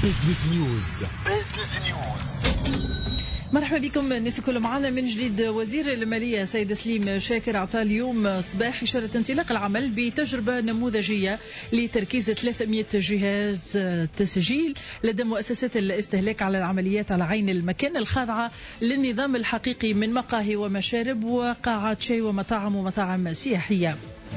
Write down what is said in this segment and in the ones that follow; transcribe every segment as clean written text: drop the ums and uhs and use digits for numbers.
بزنس نيوز. مرحبا بكم الناس الكل معنا من جديد. وزير المالية سيد سليم شاكر أعطى اليوم صباح إشارة انطلاق العمل بتجربة نموذجية لتركيز 300 جهاز تسجيل لدى مؤسسات الاستهلاك على العمليات على عين المكان الخاضعة للنظام الحقيقي من مقاهي ومشارب وقاعات شاي ومطاعم سياحية.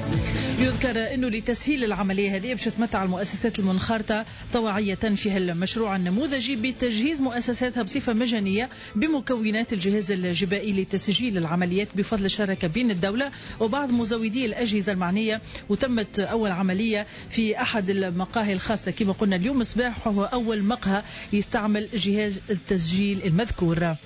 يذكر أنه لتسهيل العملية هذه باش تمتع المؤسسات المنخرطة طوعية في المشروع النموذجي بتجهيز مؤسساتها بصفة مجانية بمكونات الجهاز الجبائي لتسجيل العمليات بفضل الشراكة بين الدولة وبعض مزودي الأجهزة المعنية. وتمت أول عملية في أحد المقاهي الخاصة كما قلنا اليوم صباح، وهو أول مقهى يستعمل جهاز التسجيل المذكور.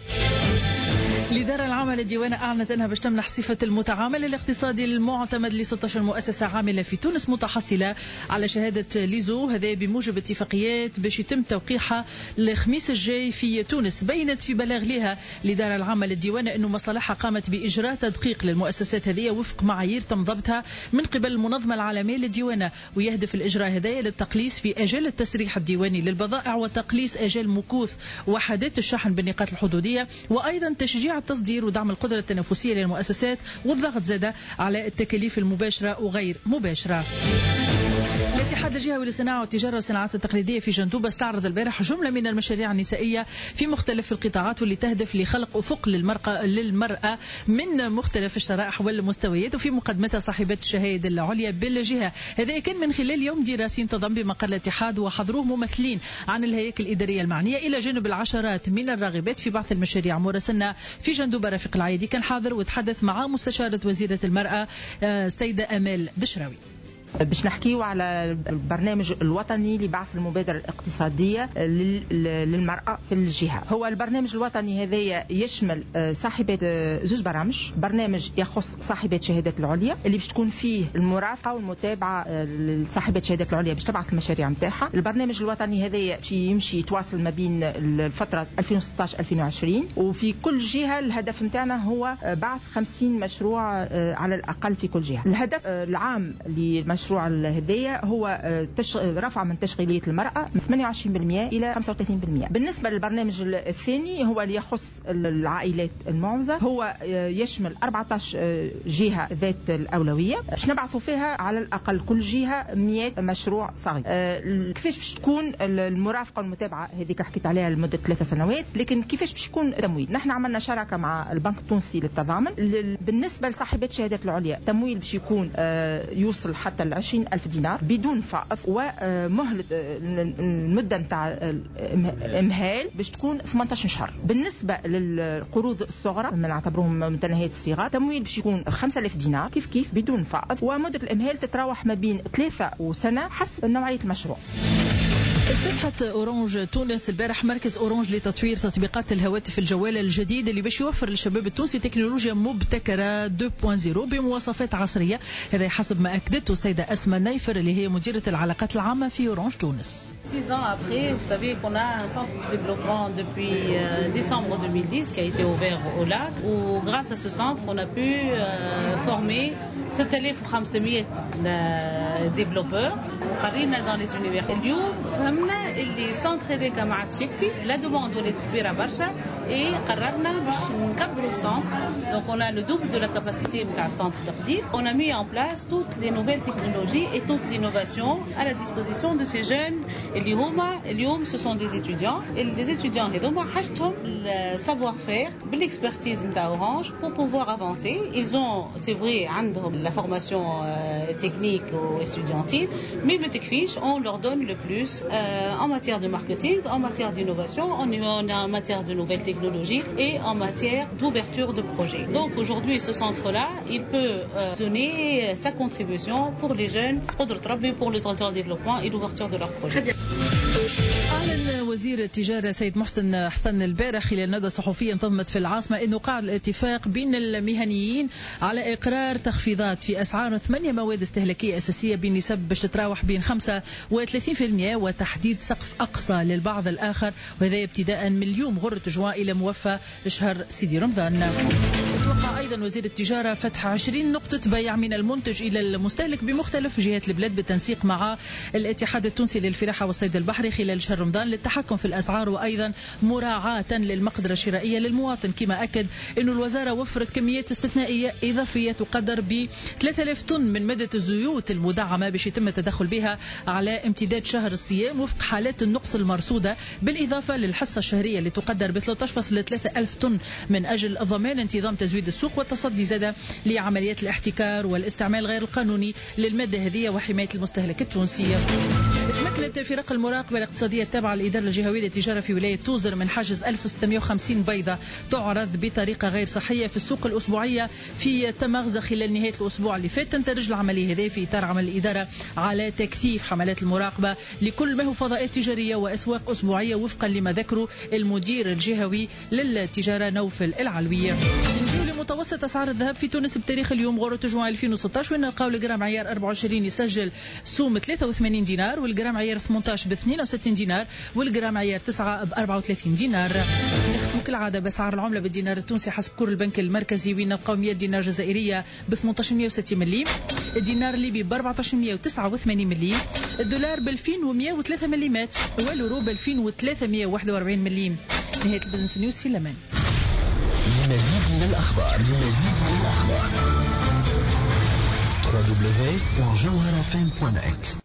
الإدارة العامة للديوان أعلنت أنها باش تمنح صفة المتعامل الاقتصادي المعتمد ل 16 مؤسسة عاملة في تونس متحصلة على شهادة ليزو، هذا بموجب اتفاقيات باش يتم توقيعها الخميس الجاي في تونس. بينت في بلاغ لها الإدارة العامة للديوان أنه مصالحها قامت بإجراء تدقيق للمؤسسات هذه وفق معايير تم ضبطها من قبل المنظمة العالمية للديوان، ويهدف الإجراء هذا للتقليص في أجل التسريح الديواني للبضائع وتقليص أجل مكوث وحدات الشحن بالنقاط الحدودية، وأيضا تشجيع التصدير ودعم القدرة التنافسية للمؤسسات والضغط زاد على التكاليف المباشرة وغير مباشرة. الاتحاد الجهوي للصناعة والتجارة والصناعات التقليدية في جندوبة استعرض البارح جملة من المشاريع النسائية في مختلف القطاعات واللي تهدف لخلق أفق للمرأة من مختلف الشرائح والمستويات، وفي مقدمتها صاحبة الشهادة العليا بالجهة. هذا كان من خلال يوم دراسي انتظم بمقر الاتحاد وحضروه ممثلين عن الهياكل الإدارية المعنية إلى جانب العشرات من الراغبات في بعض المشاريع. مراسلنا في جندوبة رفيق العايدي كان حاضر وتحدث مع مستشارة وزيرة المرأة سيدة أمال دشراوي. باش نحكيو على البرنامج الوطني لبعث المبادرة الاقتصادية للمرأة في الجهة. هو البرنامج الوطني هذا يشمل صاحبات زوج برنامج يخص صاحبات شهادات العليا اللي باش تكون فيه المرافقة والمتابعة لصاحبات شهادات العليا باش تبعث المشاريع نتاعها. البرنامج الوطني هذا يمشي يتواصل ما بين الفترة 2016-2020، وفي كل جهة الهدف نتاعنا هو بعث 50 مشروع على الأقل في كل جهة. الهدف العام للمشروع الهدية هو رفع من تشغيلية المرأة من 28% إلى 35%. بالنسبة للبرنامج الثاني هو اللي يخص العائلات المعوزة، هو يشمل 14 جهة ذات الأولوية باش نبعثوا فيها على الأقل كل جهة 100 مشروع صغير. كيفاش باش تكون المرافقة والمتابعة هذيك حكيت عليها لمدة 3 سنوات، لكن كيفاش باش يكون التمويل؟ نحن عملنا شراكة مع البنك التونسي للتضامن. بالنسبة لصاحبات شهادات العليا التمويل باش يكون يوصل حتى 20,000 دينار بدون فائض، ومهلة المدة نتاع الإمهال باش تكون 18 شهر. بالنسبة للقروض الصغرى من نعتبرهم متناهية الصغر تمويل باش يكون 5,000 دينار كيف بدون فائض، ومدة الإمهال تتراوح ما بين 3 وسنة حسب نوعية المشروع. افتتحت أورانج تونس البارح مركز أورانج لتطوير تطبيقات الهواتف الجوالة الجديد اللي باش يوفر للشباب التونسي تكنولوجيا مبتكرة 2.0 بمواصفات عصرية. هذا حسب ما أكدته السيدة أسماء نايفر اللي هي مديرة العلاقات العامة في أورانج تونس. 6 ans après, vous savez qu'on a un centre de développement depuis décembre 2010 qui a été ouvert au lac, où grâce à ce centre on a pu former 7500 développeurs وقرينا dans les universités. اليوم فهمنا اللي السنتر هذاك ما عادش يكفي، لا دوموند ولات كبيره برشا، اي قررنا باش نكبروا السنتر. دونك on a le double de la capacité نتاع السنتر التقدير. On a mis en place toutes les nouvelles technologies et toute l'innovation à la disposition de ces jeunes اللي هما اليوم ce sont des étudiants. Les étudiants هذوما حاجتهم السافوار فير بالاكسبرتيز نتاع اورانج pour pouvoir avancer. Ils ont c'est vrai عندهم la formation technique ou estudiantine, mais ما تكفيش. On leur donne le plus en matière de marketing, en matière d'innovation, en matière de nouvelles technologies et en matière d'ouverture de projets. Donc aujourd'hui, ce centre-là, il peut donner sa contribution pour les jeunes, pour le développement et l'ouverture de leurs projets. أعلن وزير التجارة سيد محسن حسن البارح خلال ندوة صحفية انتظمت في العاصمة أنه قاعد الاتفاق بين المهنيين على إقرار تخفيضات في أسعار 8 مواد استهلاكية أساسية بنسب باش تتراوح بين 35% وتحديد سقف أقصى للبعض الآخر، وهذا ابتداء من اليوم غرة جوان إلى موفى شهر سيدي رمضان. أوضح أيضا وزير التجارة فتح 20 نقطة بيع من المنتج إلى المستهلك بمختلف جهات البلاد بالتنسيق مع الاتحاد التونسي للفلاحة والصيد البحري خلال شهر رمضان للتحكم في الأسعار وأيضا مراعاة للمقدرة الشرائية للمواطن. كما أكد أن الوزارة وفرت كميات استثنائية إضافية تقدر ب 3000 طن من مادة الزيوت المدعمة باش يتم التدخل بها على امتداد شهر الصيام وفق حالات النقص المرصودة، بالإضافة للحصة الشهرية اللي تقدر ب 13.3 ألف طن من أجل ضمان انتظام تزويد السوق والتصدي زادة لعمليات الاحتكار والاستعمال غير القانوني للمادة هذه وحماية المستهلك التونسي. تمكنت فرق المراقبة الاقتصادية التابعة للإدارة الجهوية للتجارة في ولاية توزر من حجز 1650 بيضة تعرض بطريقة غير صحية في السوق الأسبوعية في تمغزة خلال نهاية الأسبوع اللي فات. تندرج العملية هذه في إطار عمل الإدارة على تكثيف حملات المراقبة لكل ما هو فضاءات تجارية وأسواق أسبوعية وفقا لما ذكره المدير الجهوي للتجارة نوفل العلوية. نجيو لمتوسط أسعار الذهب في تونس بتاريخ اليوم غورة جوان 2016 وين نلقاو الجرام عيار 24 يسجل سوم 83 دينار والجرام عيار 18 ب 62 دينار والجرام عيار 9 ب 34 دينار. نختم كالعادة بأسعار العملة بالدينار التونسي حسب كور البنك المركزي وين نلقاو 100 دينار جزائرية ب 1860 مليم، الدينار الليبي ب 1489 مليم، الدولار ب 2103 مليمات واليورو ب 2341 مليم. نهاية البزنس نيوز في الأمان. لمزيد من الأخبار www.jawharafm.net